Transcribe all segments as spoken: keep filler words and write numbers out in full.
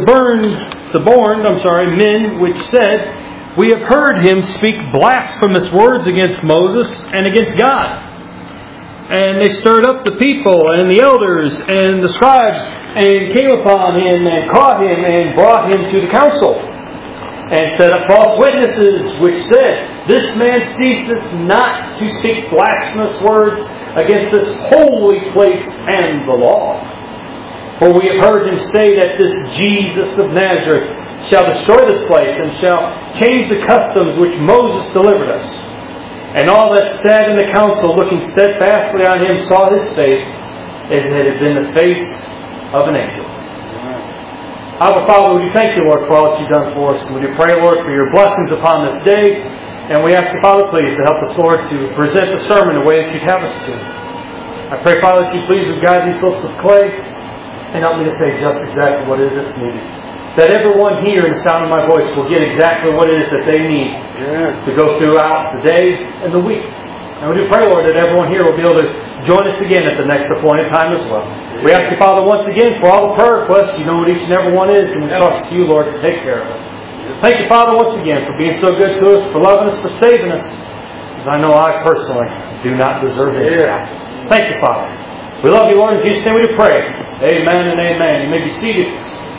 suborned, suborned, I'm sorry, men which said, "We have heard him speak blasphemous words against Moses and against God." And they stirred up the people and the elders and the scribes and came upon him and caught him and brought him to the council and set up false witnesses which said, "This man ceaseth not to speak blasphemous words against this holy place and the law. For we have heard him say that this Jesus of Nazareth shall destroy this place and shall change the customs which Moses delivered us." And all that sat in the council, looking steadfastly on him, saw his face as it had been the face of an angel. Our Father, we thank you, Lord, for all that you've done for us. And we do pray, Lord, for your blessings upon this day. And we ask you, Father, please, to help us, Lord, to present the sermon the way that you'd have us to. I pray, Father, that you please would guide these lips of clay and help me to say just exactly what it is that's needed. That everyone here in the sound of my voice will get exactly what it is that they need yeah. to go throughout the day and the week. And we do pray, Lord, that everyone here will be able to join us again at the next appointed time as well. Yeah. We ask you, Father, once again for all the prayer requests. You know what each and every one is, and we trust you, Lord, to take care of it. Yeah. Thank you, Father, once again for being so good to us, for loving us, for saving us. Because I know I personally do not deserve it. Yeah. Thank you, Father. We love you, Lord. In Jesus' name we do pray. Amen and amen. You may be seated.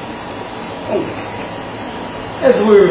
As we're,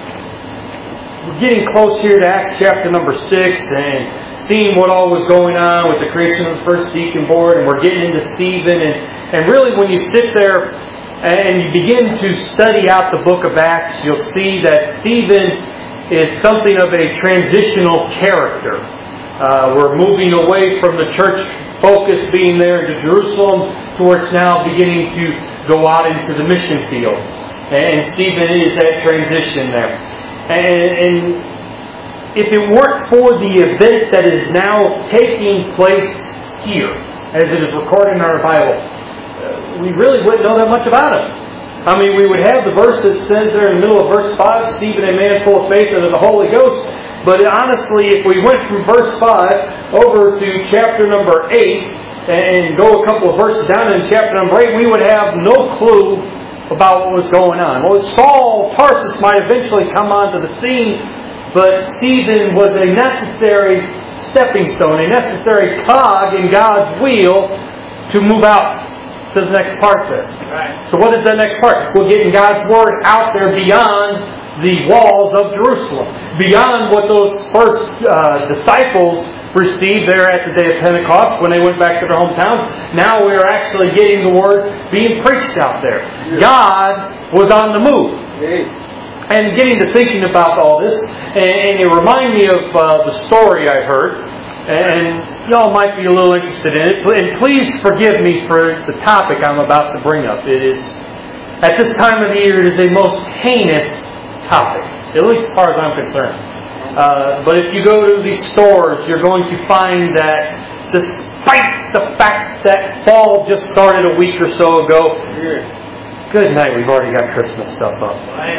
we're getting close here to Acts chapter number six and seeing what all was going on with the creation of the first deacon board, and we're getting into Stephen, and, and really when you sit there and you begin to study out the book of Acts, you'll see that Stephen is something of a transitional character. Uh, we're moving away from the church focus being there into Jerusalem to where it's now beginning to go out into the mission field. And Stephen is that transition there. And, and if it weren't for the event that is now taking place here, as it is recorded in our Bible, uh, we really wouldn't know that much about it. I mean, we would have the verse that says there in the middle of verse five, Stephen, a man full of faith and of the Holy Ghost. But honestly, if we went from verse five over to chapter number eight and go a couple of verses down in chapter number eight, we would have no clue about what was going on. Well, Saul of Tarsus might eventually come onto the scene, but Stephen was a necessary stepping stone, a necessary cog in God's wheel to move out to the next part there. Right. So what is that next part? We're getting God's Word out there beyond the walls of Jerusalem, beyond what those first uh, disciples received there at the day of Pentecost when they went back to their hometowns. Now we are actually getting the Word being preached out there. God was on the move. And getting to thinking about all this, and, and it reminded me of uh, the story I heard, and y'all might be a little interested in it. And please forgive me for the topic I'm about to bring up. It is, at this time of the year, it is a most heinous topic, at least as far as I'm concerned. Uh, but if you go to these stores, you're going to find that despite the fact that fall just started a week or so ago, good night, we've already got Christmas stuff up.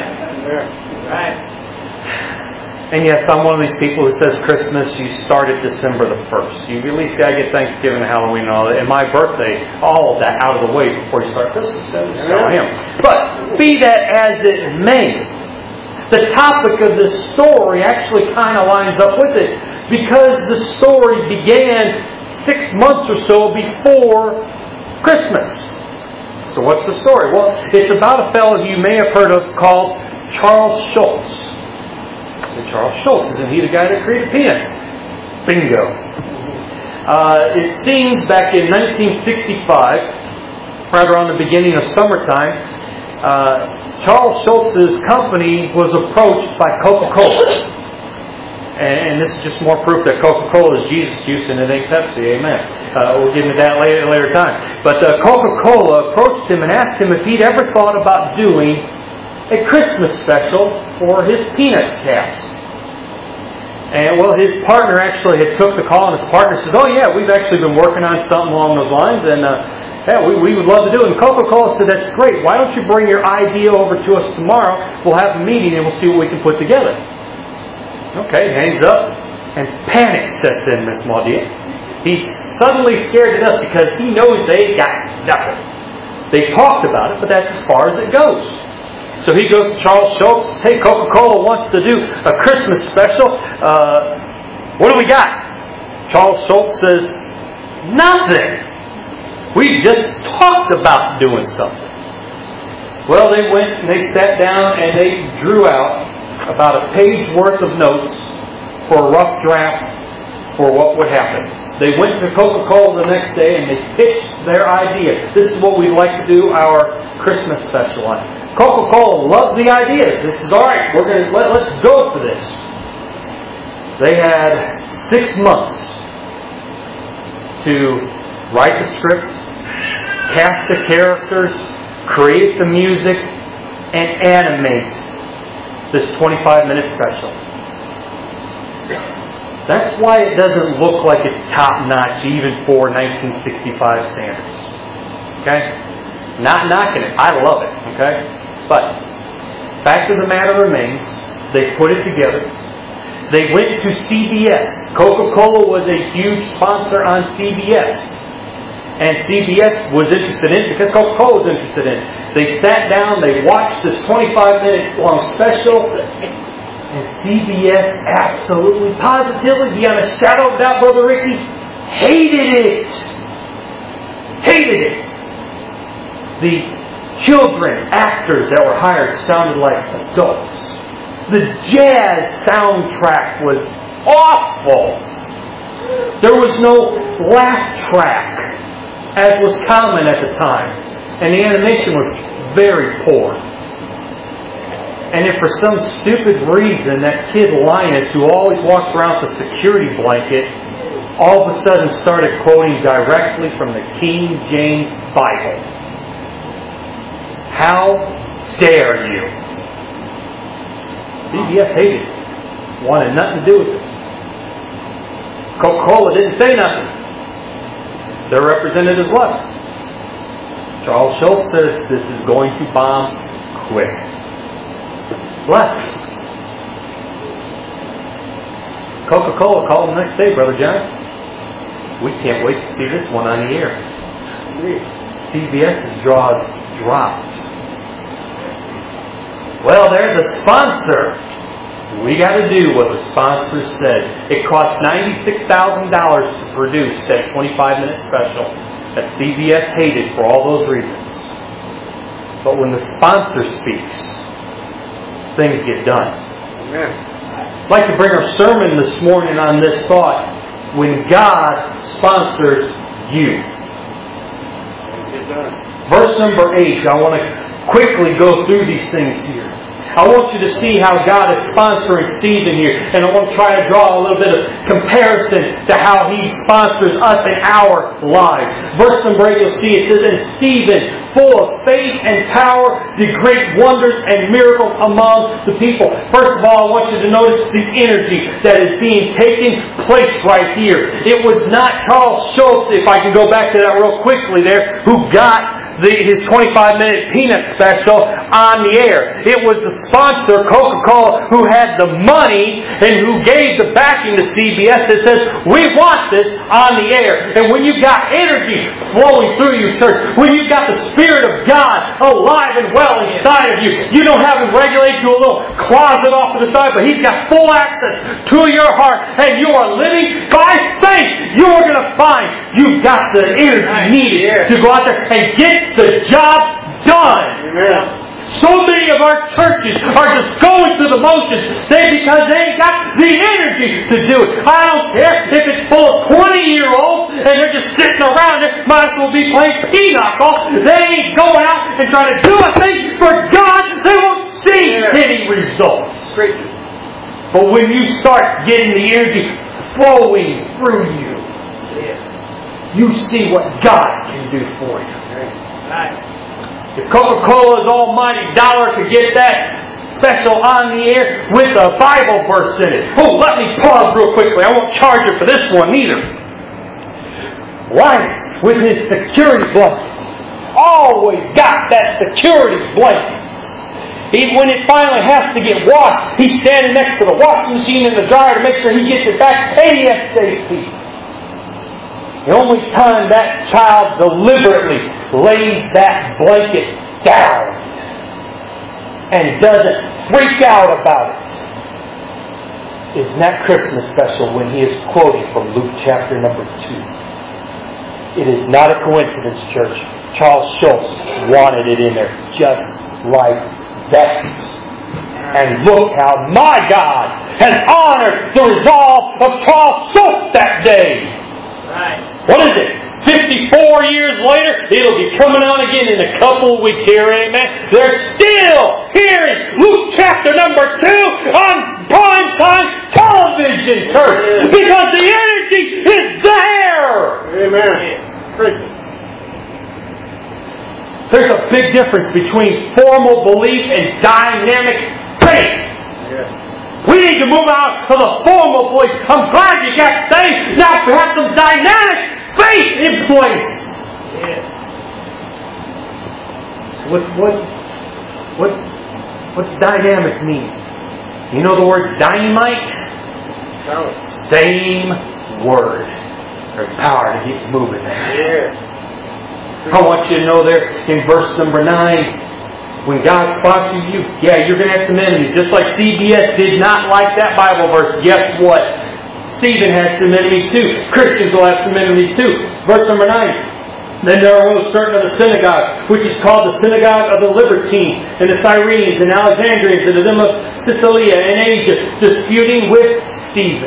Right. And yes, I'm one of these people who says Christmas, you start at December the first. You at least got to get Thanksgiving and Halloween and all that. And my birthday, all of that out of the way before you start Christmas. So I am. But be that as it may, the topic of this story actually kind of lines up with it, because the story began six months or so before Christmas. So what's the story? Well, it's about a fellow you may have heard of called Charles Schulz. So Charles Schulz, isn't he the guy that created peanuts? Bingo. Uh, it seems back in nineteen sixty-five, right around the beginning of summertime, uh, Charles Schulz's company was approached by Coca-Cola. And this is just more proof that Coca-Cola is Jesus juice and it ain't Pepsi. Amen. Uh, we'll get into that later later time. But uh, Coca-Cola approached him and asked him if he'd ever thought about doing a Christmas special for his Peanuts cast. And well, his partner actually had took the call, and his partner says, "Oh yeah, we've actually been working on something along those lines, and uh, yeah, we, we would love to do it." And Coca-Cola said, "That's great. Why don't you bring your idea over to us tomorrow? We'll have a meeting and we'll see what we can put together." Okay, hangs up, and panic sets in Miss Maudier. He's suddenly scared to death because he knows they got nothing. They talked about it, but that's as far as it goes. So he goes to Charles Schulz. Hey, Coca-Cola wants to do a Christmas special. Uh, what do we got? Charles Schulz says, nothing. We just talked about doing something. Well, they went and they sat down and they drew out about a page worth of notes for a rough draft for what would happen. They went to Coca-Cola the next day and they pitched their idea. This is what we'd like to do our Christmas special on. Coca-Cola loved the ideas. This is all right. We're going to let, let's go for this. They had six months to write the script, cast the characters, create the music, and animate this twenty-five minute special. That's why it doesn't look like it's top-notch even for nineteen sixty-five standards. Okay? Not knocking it. I love it. Okay? But, fact of the matter remains, they put it together. They went to C B S. Coca-Cola was a huge sponsor on C B S. And C B S was interested in it because Coca-Cola was interested in it. They sat down, they watched this twenty-five minute long special, and C B S absolutely, positively, beyond a shadow of doubt, Brother Ricky, hated it. Hated it. The children, actors that were hired sounded like adults. The jazz soundtrack was awful. There was no laugh track, as was common at the time. And the animation was very poor. And if for some stupid reason that kid Linus, who always walks around with a security blanket, all of a sudden started quoting directly from the King James Bible. How dare you? C B S hated it. Wanted nothing to do with it. Coca-Cola didn't say nothing. Their representatives left. Charles Schulz said, this is going to bomb quick. Left. Coca-Cola called the next day, Brother John. We can't wait to see this one on the air. C B S's jaws dropped. Well, they're the sponsor. We got to do what the sponsor said. It cost ninety-six thousand dollars to produce that twenty-five minute special that C B S hated for all those reasons. But when the sponsor speaks, things get done. Amen. I'd like to bring our sermon this morning on this thought. When God sponsors you. Get done. Verse number eight. I want to quickly go through these things here. I want you to see how God is sponsoring Stephen here. And I want to try to draw a little bit of comparison to how He sponsors us in our lives. Verse number eight, you'll see it says, and Stephen, full of faith and power, did great wonders and miracles among the people. First of all, I want you to notice the energy that is being taken place right here. It was not Charles Schulz, if I can go back to that real quickly there, who got The, his twenty-five minute peanut special on the air. It was the sponsor, Coca-Cola, who had the money and who gave the backing to C B S that says, we want this on the air. And when you've got energy flowing through you, church, when you've got the Spirit of God alive and well inside of you, you don't have Him regulated to a little closet off to the side, but He's got full access to your heart, and you are living by faith. You are going to find you've got the energy needed to go out there and get the job done. Amen. So many of our churches are just going through the motions they, because they ain't got the energy to do it. I don't care if it's full of twenty-year-olds and they're just sitting around there, might as well be playing pinochle. They ain't going out and trying to do a thing for God. They won't see yeah. any results. Great. But when you start getting the energy flowing through you, yeah. you see what God can do for you. If Coca-Cola's almighty dollar could get that special on the air with a Bible verse in it. Oh, let me pause real quickly. I won't charge you for this one either. Linus, with his security blankets, always got that security blanket. Even when it finally has to get washed, he's standing next to the washing machine and the dryer to make sure he gets it back ASAP. The only time that child deliberately lays that blanket down and doesn't freak out about it is in that Christmas special when he is quoting from Luke chapter number two. It is not a coincidence, church. Charles Schultz wanted it in there just like that. And look how my God has honored the resolve of Charles Schultz that day. Right. What is it? fifty-four years later, it'll be coming on again in a couple of weeks here, amen. They're still hearing Luke chapter number two on primetime television, church, because the energy is there. Amen. Preach it. There's a big difference between formal belief and dynamic faith. Yeah. We need to move out of the formal belief. I'm glad you got saved. Now we have some dynamic faith in place. Yeah. What what what what's dynamic mean? You know the word dynamite? No. Same word. There's power to keep moving there. Yeah. I want you to know there in verse number nine, when God sponsors you, yeah, you're going to have some enemies. Just like C B S did not like that Bible verse. Guess what? Stephen had some enemies too. Christians will have some enemies too. Verse number nine. Then there arose certain of the synagogue, which is called the synagogue of the Libertines, and the Cyrenes, and Alexandrians, and of them of Cilicia and Asia, disputing with Stephen.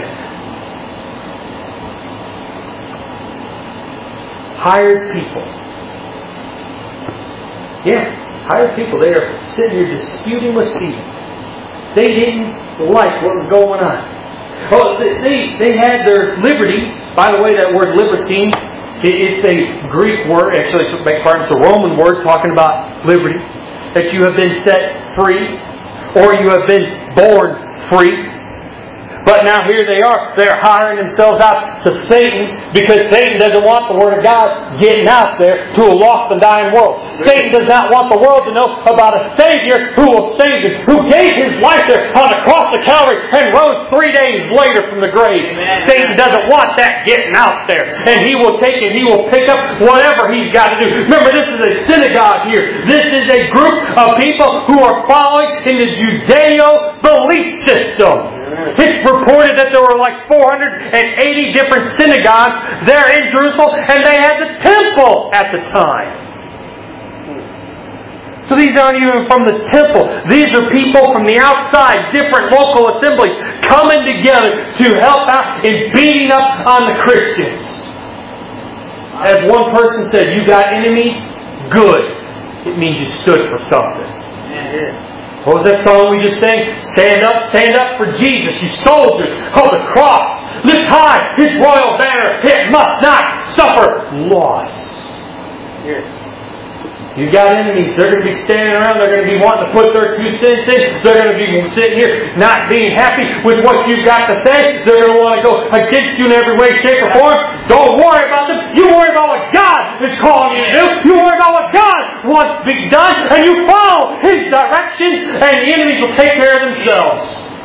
Hired people. Yeah, hired people. They are sitting here disputing with Stephen. They didn't like what was going on. Oh, they they had their liberties. By the way, that word libertine, it's a Greek word. Actually, it's a Roman word talking about liberty. That you have been set free, or you have been born free. But now here they are. They're hiring themselves out to Satan because Satan doesn't want the Word of God getting out there to a lost and dying world. Satan does not want the world to know about a Savior who will save them, who gave His life there on the cross of Calvary and rose three days later from the grave. Amen. Satan doesn't want that getting out there. And he will take it. He will pick up whatever he's got to do. Remember, this is a synagogue here. This is a group of people who are following in the Judeo belief system. It's reported that there were like four hundred eighty different synagogues there in Jerusalem, and they had the temple at the time. So these aren't even from the temple. These are people from the outside, different local assemblies, coming together to help out in beating up on the Christians. As one person said, you got enemies? Good. It means you stood for something. Yeah. What was that song we just sang? Stand up, stand up for Jesus, you soldiers of the cross. Lift high His royal banner. It must not suffer loss. Here. You got enemies. They're going to be standing around. They're going to be wanting to put their two cents in. They're going to be sitting here not being happy with what you've got to say. They're going to want to go against you in every way, shape, or form. Don't worry about them. You worry about what God is calling you to do. You worry about what God wants to be done. And you follow His directions. And the enemies will take care of themselves.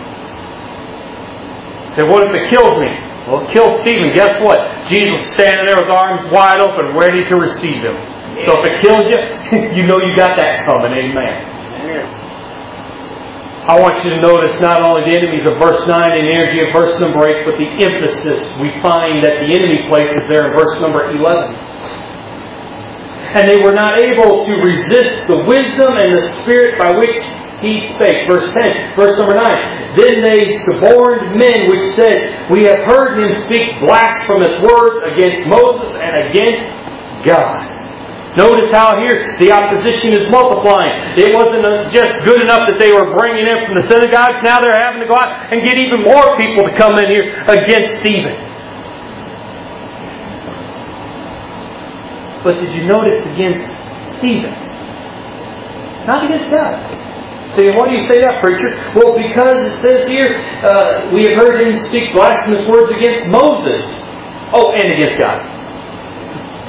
Say, what if it kills me? Well, it killed Stephen. Guess what? Jesus is standing there with arms wide open, ready to receive him. So if it kills you, you know you got that coming. Amen. Amen. I want you to notice not only the enemies of verse nine and the energy of verse number eight, but the emphasis we find that the enemy places there in verse number eleven. And they were not able to resist the wisdom and the spirit by which He spake. Verse ten. Verse number nine. Then they suborned men which said, we have heard him speak blasphemous words against Moses and against God. Notice how here the opposition is multiplying. It wasn't just good enough that they were bringing in from the synagogues. Now they're having to go out and get even more people to come in here against Stephen. But did you notice against Stephen? Not against God. So why do you say that, preacher? Well, because it says here, uh, we have heard him speak blasphemous words against Moses. Oh, and against God.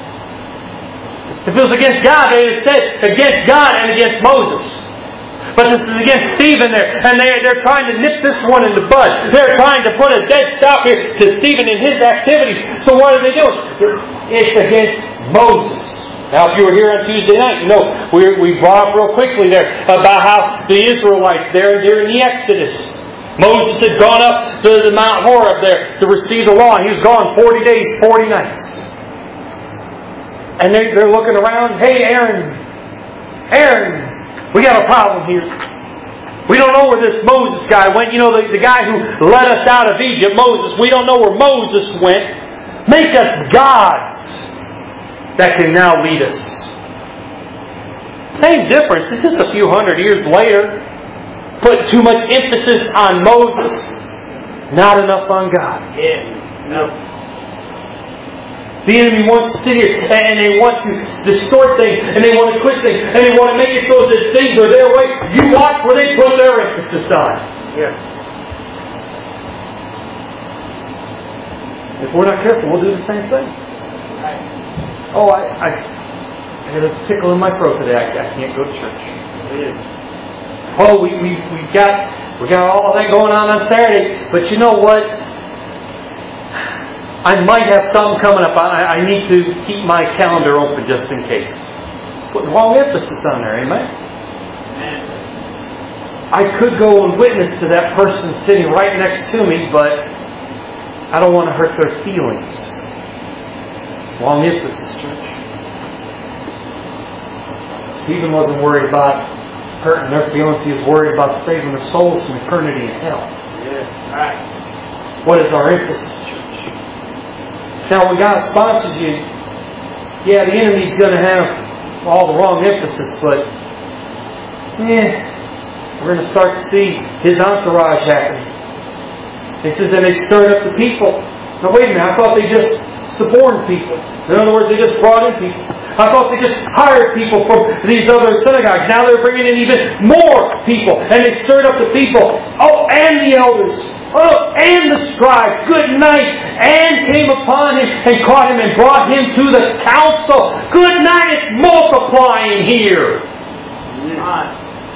If it was against God, they would have said against God and against Moses. But the Moses is against Stephen there. And they, they're trying to nip this one in the bud. They're trying to put a dead stop here to Stephen in his activities. So what are they doing? It's against Moses. Now, if you were here on Tuesday night, you know, we, we brought up real quickly there about how the Israelites there during the Exodus, Moses had gone up to the Mount Horeb there to receive the law. He was gone forty days, forty nights. And they're, they're looking around. Hey, Aaron, Aaron, we got a problem here. We don't know where this Moses guy went. You know, the, the guy who led us out of Egypt, Moses. We don't know where Moses went. Make us gods that can now lead us. Same difference. It's just a few hundred years later. Put too much emphasis on Moses, not enough on God. Yeah. No. The enemy wants to sit here and they want to distort things and they want to twist things and they want to make it so that things are their way. You watch where they put their emphasis on. Yeah. If we're not careful, we'll do the same thing. Right. Oh, I, I, I got a tickle in my throat today. I, I can't go to church. Yeah. Oh, we we we got we got all that going on on Saturday, but you know what? I might have something coming up. I, I need to keep my calendar open just in case. Put the wrong emphasis on there, amen? Amen. I could go and witness to that person sitting right next to me, but I don't want to hurt their feelings. Wrong emphasis, church. Stephen wasn't worried about hurting their feelings. He was worried about saving their souls from eternity in hell. Yeah. Right. What is our emphasis, church? Now, when God sponsors you, yeah, the enemy's going to have all the wrong emphasis, but yeah, we're going to start to see his entourage happening. He says, and they stirred up the people. Now, wait a minute. I thought they just suborned people. In other words, they just brought in people. I thought they just hired people from these other synagogues. Now they're bringing in even more people. And they stirred up the people. Oh, and the elders. Oh, and the scribes. Good night. And came upon him and caught him and brought him to the council. Good night. It's multiplying here. Yeah.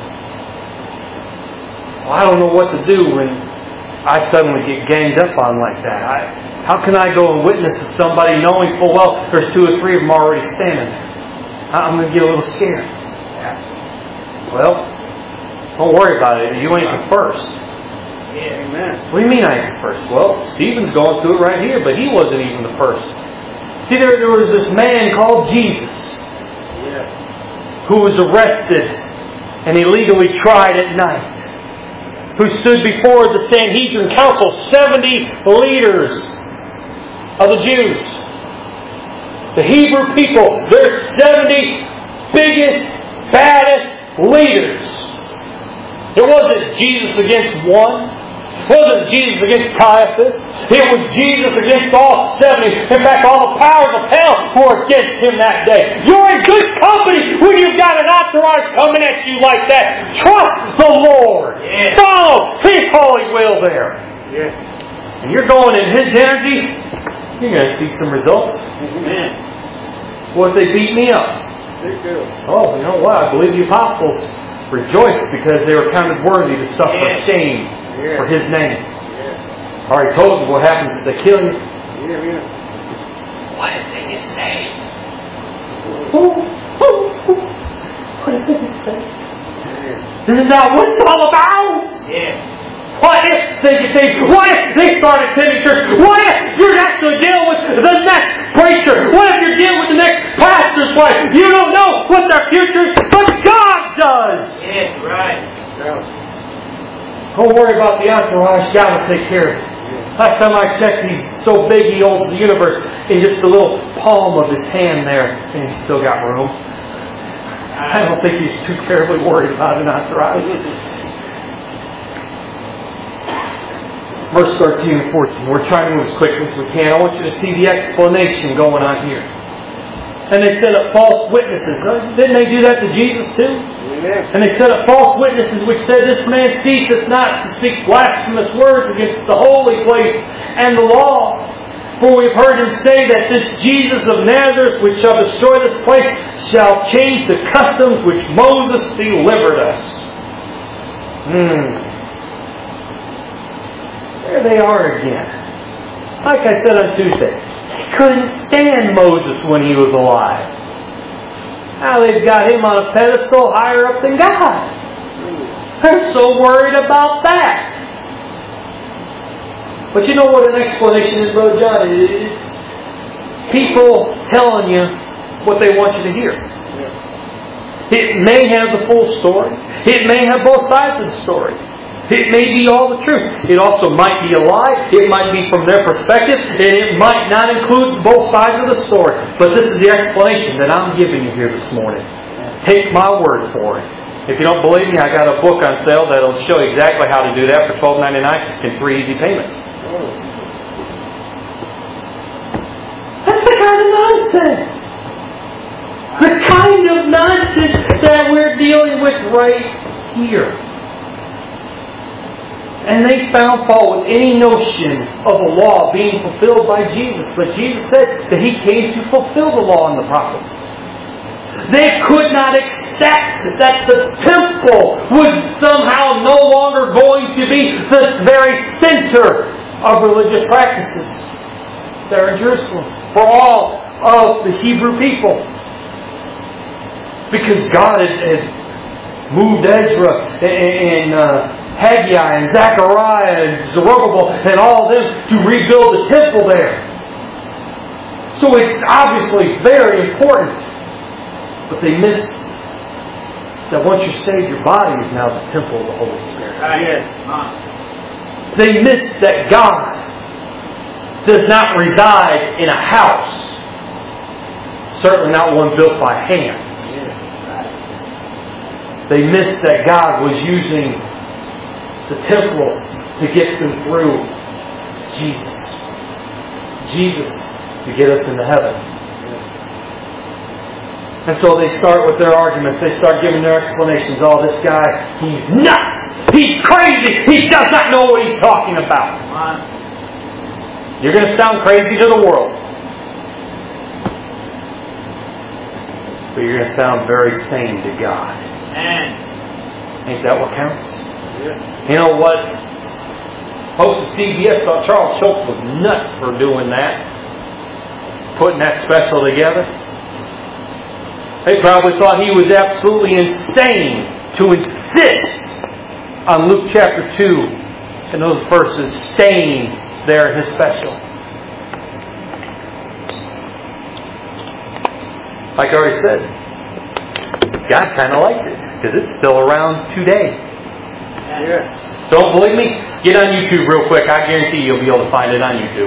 Well, I don't know what to do when I suddenly get ganged up on like that. I... How can I go and witness to somebody knowing full well there's two or three of them already standing there? I'm going to get a little scared. Yeah. Well, don't worry about it. You ain't the first. Yeah. Amen. What do you mean I ain't the first? Well, Stephen's going through it right here, but he wasn't even the first. See, there, there was this man called Jesus Yeah. who was arrested and illegally tried at night, who stood before the Sanhedrin Council, seventy leaders of the Jews. The Hebrew people, their seventy biggest, baddest leaders. It wasn't Jesus against one. It wasn't Jesus against Caiaphas. It was Jesus against all seventy. In fact, all the powers of hell were against him that day. You're in good company when you've got an entourage coming at you like that. Trust the Lord. Yeah. Follow His holy will there. Yeah. And you're going in His energy, you're going to see some results. Amen. What if they beat me up? They do. Oh, you know what? I believe the apostles rejoiced because they were counted worthy to suffer Yeah. shame Yeah. for His name. Yeah. I already told you what happens if they kill you. Yeah, yeah. What if they get saved? Ooh, ooh, ooh. What if they get saved? Yeah. This is not what it's all about. Yeah. What if they get saved? What if they start attending church? What if you're actually dealing with the next preacher? What if you're dealing with the next pastor's wife? You don't know what their future is, but God does. Yes, right. Yeah. Don't worry about the entourage. God will take care of it. Last time I checked, he's so big he holds the universe in just the little palm of his hand there, and he's still got room. I don't think he's too terribly worried about an entourage. Verse thirteen and fourteen. We're trying to move as quickly as we can. I want you to see the explanation going on here. And they set up false witnesses. Didn't they do that to Jesus too? Yeah. And they set up false witnesses which said, this man ceaseth not to speak blasphemous words against the holy place and the law. For we've heard him say that this Jesus of Nazareth, which shall destroy this place, shall change the customs which Moses delivered us. Hmm. There they are again. Like I said on Tuesday, they couldn't stand Moses when he was alive. Now they've got him on a pedestal higher up than God. They're so worried about that. But you know what an explanation is, Brother John? It's people telling you what they want you to hear. It may have the full story. It may have both sides of the story. It may be all the truth. It also might be a lie. It might be from their perspective. And it might not include both sides of the story. But this is the explanation that I'm giving you here this morning. Take my word for it. If you don't believe me, I got a book on sale that will show you exactly how to do that for twelve ninety-nine in three easy payments. That's the kind of nonsense. The kind of nonsense that we're dealing with right here. And they found fault with any notion of a law being fulfilled by Jesus. But Jesus said that He came to fulfill the law and the prophets. They could not accept that the temple was somehow no longer going to be the very center of religious practices there in Jerusalem for all of the Hebrew people. Because God had, had moved Ezra and uh, Haggai and Zechariah and Zerubbabel and all of them to rebuild the temple there. So it's obviously very important. But they missed that once you're saved, your body is now the temple of the Holy Spirit. They missed that God does not reside in a house. Certainly not one built by hands. They missed that God was using the temple to get them through Jesus. Jesus to get us into heaven. And so they start with their arguments. They start giving their explanations. Oh, this guy, he's nuts. He's crazy. He does not know what he's talking about. You're going to sound crazy to the world. But you're going to sound very sane to God. Ain't that what counts? Yeah. You know what? Host of C B S thought Charles Schultz was nuts for doing that. Putting that special together. They probably thought he was absolutely insane to insist on Luke chapter two and those verses staying there in his special. Like I already said, God kind of liked it because it's still around today. Yeah. Don't believe me? Get on YouTube real quick. I guarantee you'll be able to find it on YouTube.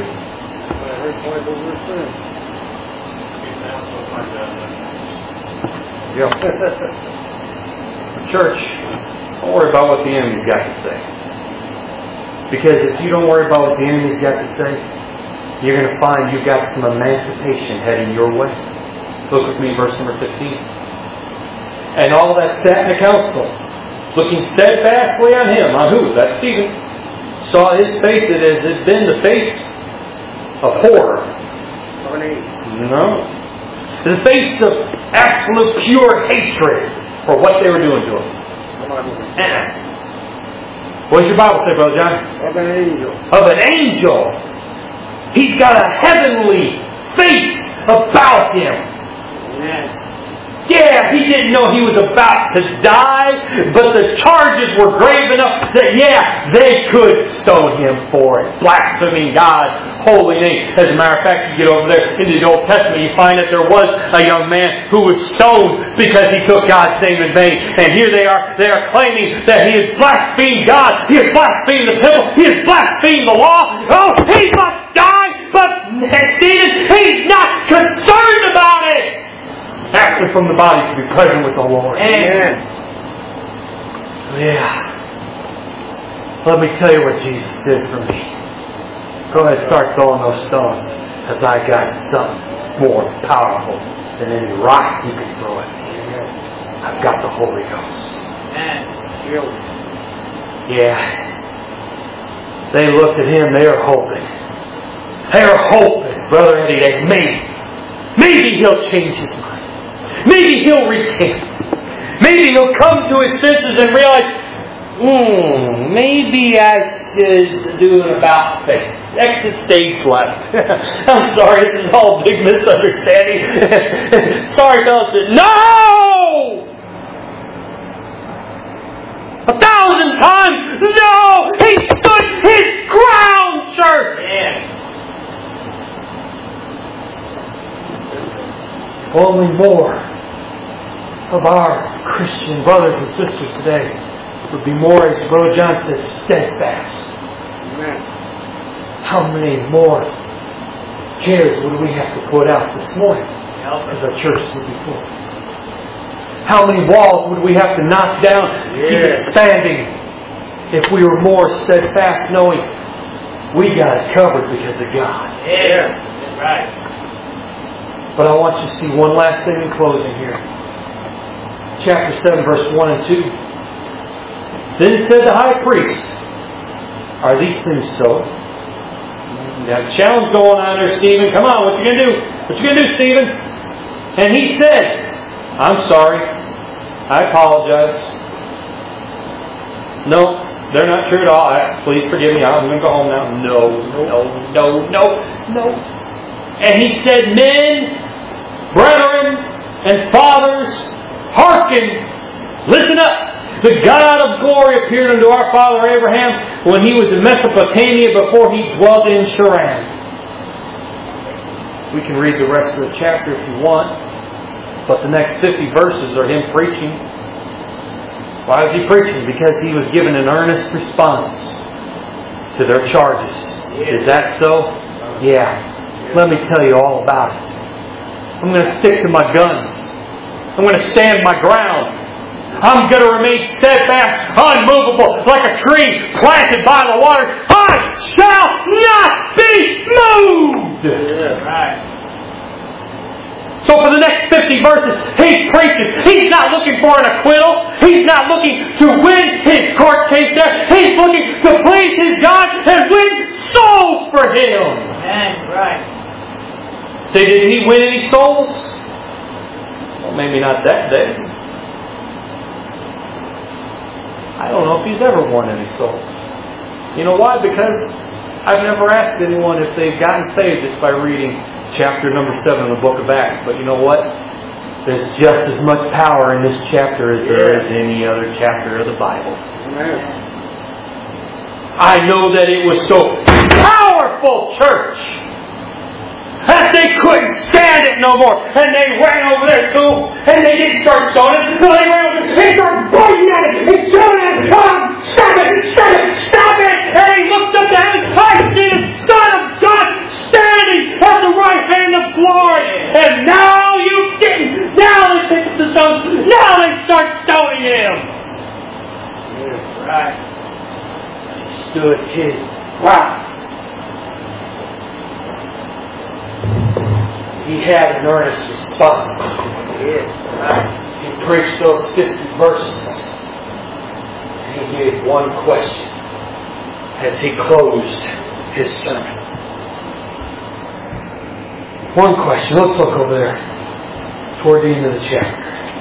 Yeah. Church, don't worry about what the enemy's got to say. Because if you don't worry about what the enemy's got to say, you're going to find you've got some emancipation heading your way. Look with me, verse number fifteen. And all that sat in the council, looking steadfastly on him, on who? That's Stephen, saw his face as it had been the face of horror. No. The face of absolute pure hatred for what they were doing to him. Uh-uh. What does your Bible say, Brother John? Of an angel. Of an angel. He's got a heavenly face about him. Amen. Yeah, he didn't know he was about to die, but the charges were grave enough that, yeah, they could stone him for it. Blaspheming God's holy name. As a matter of fact, you get over there into the Old Testament, you find that there was a young man who was stoned because he took God's name in vain. And here they are, they are claiming that he has blasphemed God. He has blasphemed the temple. He has blasphemed the law. Oh, he must die, but Stephen, he's not concerned about it. Absent from the body to be present with the Lord. Amen. Yeah. Let me tell you what Jesus did for me. Go ahead and start throwing those stones, as I got something more powerful than any rock you can throw at me. I've got the Holy Ghost. Yeah. They looked at him. They are hoping. They are hoping, Brother Eddie, that maybe, maybe he'll change his mind. Maybe he'll recant. Maybe he'll come to his senses and realize Hmm, maybe I should do an about face. Exit stage left. I'm sorry, this is all a big misunderstanding. Sorry, fellas. No! A thousand times, no! He stood his ground, church! Yeah. If only more of our Christian brothers and sisters today would be more, as Brother John says, steadfast. Amen. How many more cares would we have to put out this morning as our church would be full? How many walls would we have to knock down to keep expanding if we were more steadfast, knowing we got it covered because of God? Yeah. That's right. But I want you to see one last thing in closing here. Chapter seven, verse one and two. Then said the high priest, are these things so? You have a challenge going on there, Stephen. Come on, what you going to do? What you going to do, Stephen? And he said, I'm sorry. I apologize. No, they're not true at all. I, please forgive me. I'm going to go home now. No, no, no, no, no. And he said, men, brethren, and fathers, hearken, listen up. The God of glory appeared unto our father Abraham when he was in Mesopotamia before he dwelt in Sharan. We can read the rest of the chapter if you want, but the next fifty verses are him preaching. Why is he preaching? Because he was given an earnest response to their charges. Is that so? Yeah. Let me tell you all about it. I'm going to stick to my guns. I'm going to stand my ground. I'm going to remain steadfast, unmovable, like a tree planted by the waters. I shall not be moved. Yeah, right. So for the next fifty verses, he preaches. He's not looking for an acquittal. He's not looking to win his court case there. He's looking to please his God and win souls for Him. That's right. Say, did he win any souls? Well, maybe not that day. I don't know if he's ever won any souls. You know why? Because I've never asked anyone if they've gotten saved just by reading chapter number seven of the book of Acts. But you know what? There's just as much power in this chapter as there is any other chapter of the Bible. Amen. I know that it was so powerful, church, that they couldn't stand it no more. And they ran over there too. And they didn't start stoning. So they ran over there. They started biting at it. And shouting at it. Oh, stop it! Stop it! Stop it! And he looked up to heaven. I see the Son of God standing at the right hand of glory. And now you didn't. Now they pick up the stones. Now they start stoning him. Yeah, right. He stood his ground. He had an earnest response. Yeah, right. He preached those fifty verses. And he gave one question as he closed his sermon. One question. Let's look over there toward the end of the chapter.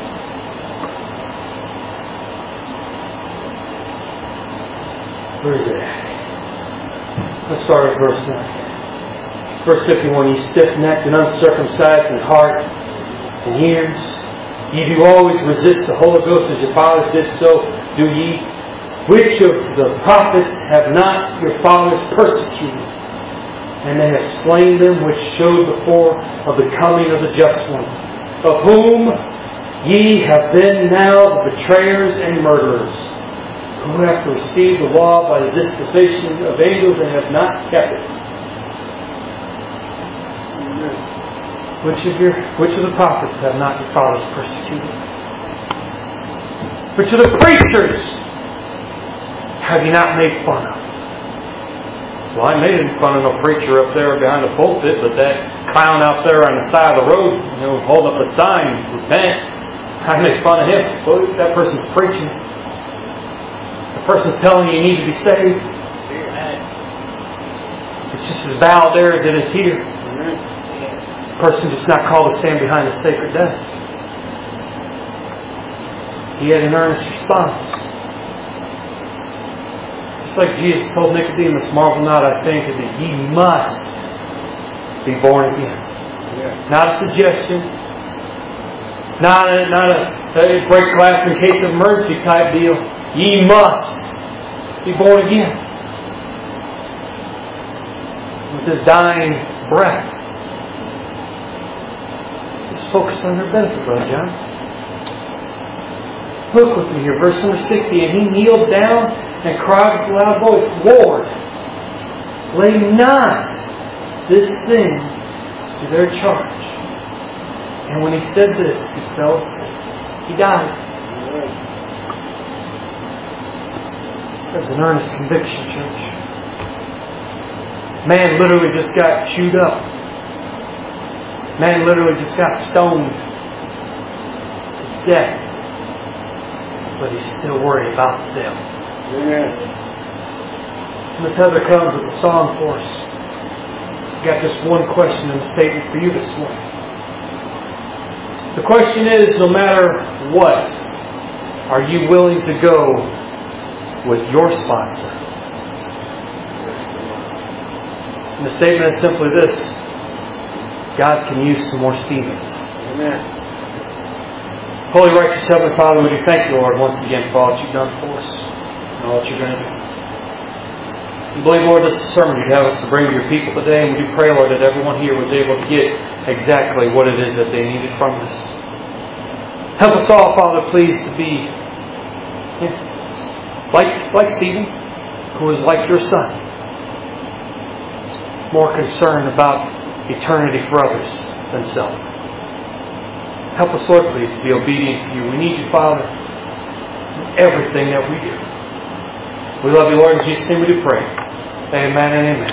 Where is it at? Let's start at verse nine. Verse fifty-one, ye stiff-necked and uncircumcised in heart and ears, ye do always resist the Holy Ghost as your fathers did, so do ye. Which of the prophets have not your fathers persecuted? And they have slain them which showed before of the coming of the just one, of whom ye have been now the betrayers and murderers, who have received the law by the dispensation of angels and have not kept it. Which of your, which of the prophets have not your fathers persecuted? Which of the preachers have you not made fun of? Well, I made fun of no preacher up there behind the pulpit, but that clown out there on the side of the road, you know, hold up a sign, repent. I made fun of him. Well, that person's preaching. The person's telling you you need to be saved. It's just as valid there as it is here. The person is not called to stand behind a sacred desk. He had an earnest response. Just like Jesus told Nicodemus, marvel not, I say unto thee, ye must be born again. Yeah. Not a suggestion. Not a, not a, a break glass in case of emergency type deal. Ye must be born again. With His dying breath. Let's focus on their benefit, Brother John. Look with me here, verse number sixty. And he kneeled down and cried with a loud voice, Lord, lay not this sin to their charge. And when he said this, he fell asleep. He died. That's an earnest conviction, church. Man literally just got chewed up. Man literally just got stoned to death. But he's still worried about them. Amen. So Miss Heather comes with a song for us. I've got just one question and a statement for you this morning. The question is, no matter what, are you willing to go with your sponsor? And the statement is simply this: God can use some more Stephens. Amen. Holy, righteous Heavenly Father, we do thank you, Lord, once again for all that you've done for us and all that you're going to do. We believe, Lord, this is a sermon you'd have us to bring to your people today, and we do pray, Lord, that everyone here was able to get exactly what it is that they needed from us. Help us all, Father, please, to be yeah, like, like Stephen, who was like your son, more concerned about eternity for others than self. Help us, Lord, please, to be obedient to you. We need you, Father, in everything that we do. We love you, Lord. In Jesus' name we do pray. Amen and amen.